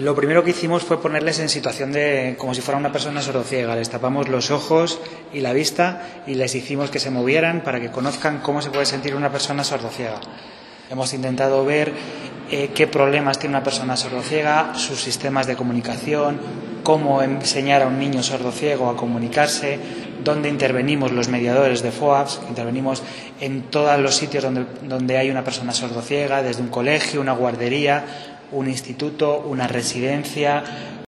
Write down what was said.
Lo primero que hicimos fue ponerles en situación de como si fuera una persona sordociega. Les tapamos los ojos y la vista y les hicimos que se movieran para que conozcan cómo se puede sentir una persona sordociega. Hemos intentado ver qué problemas tiene una persona sordociega, sus sistemas de comunicación, cómo enseñar a un niño sordociego a comunicarse, dónde intervenimos los mediadores de FOAPS, intervenimos en todos los sitios donde hay una persona sordociega, desde un colegio, una guardería, un instituto, una residencia.